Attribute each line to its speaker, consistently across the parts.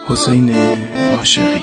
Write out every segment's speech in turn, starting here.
Speaker 1: حسین عاشقی.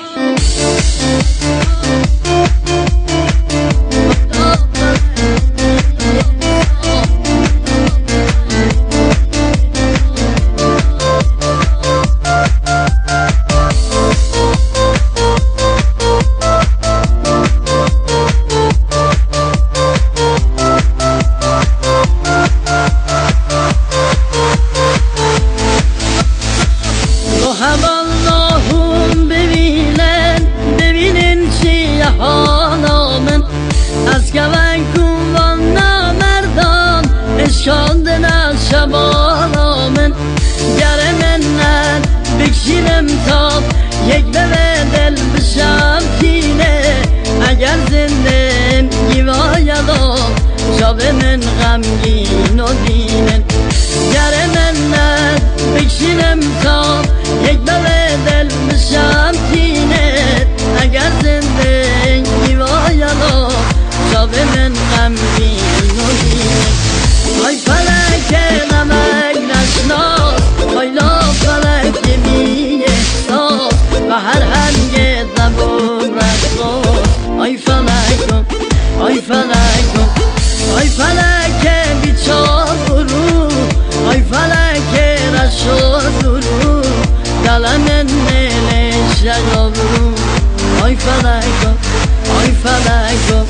Speaker 2: شبانامن گر منت بکشیدم تا یک به دل بشم کینه اگر زنده گیوایدم شب من غمگین و دینه گر منت بکشیدم تا یک به دل بشم کینه اگر زنده گیوایدم شب من غمگین و دینه آی فلک نمک نشناس آیلا فلک بی احساس و هر هنگ زبون رقصاس آی فلک آی فلک آی فلک بیچار برو آی فلک رشد برو دلم نیلش جا برو آی فلک آی فلک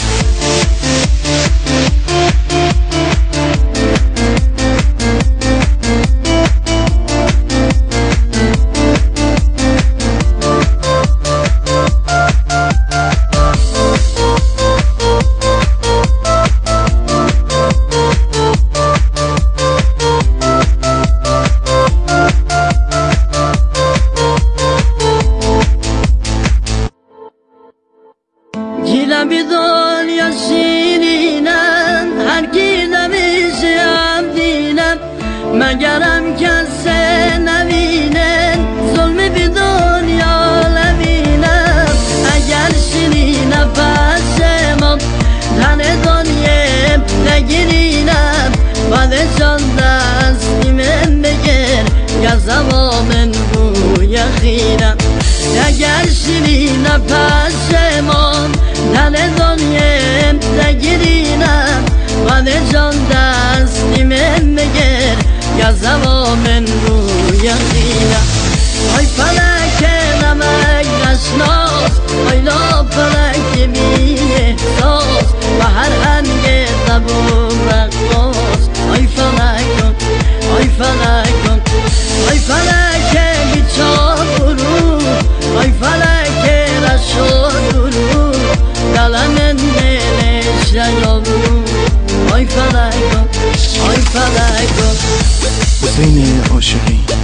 Speaker 2: گیلم بی دنیا شیرینم هر گیلم ایشم دینم مگرم کسی نبینن ظلم بی دنیا نبینم اگر شیرینم پشمان تن دنیا نگیرینم بعد جان دستی من بگر گذبا من بوی خیرم اگر شیرینم پشمان تن دنیا نگیرینم بعد جان دستی من بگر گذبا من روی خیرم آی فلک نمک نشناس آیلا فلک بی احساس و هر هنگ زبون رقصاس آی فلک آی فلک آی فلک بیچار برو آی فلک رشد برو دلم نیلش جا برو آی فلک آی فلک
Speaker 1: حسین عاشقی.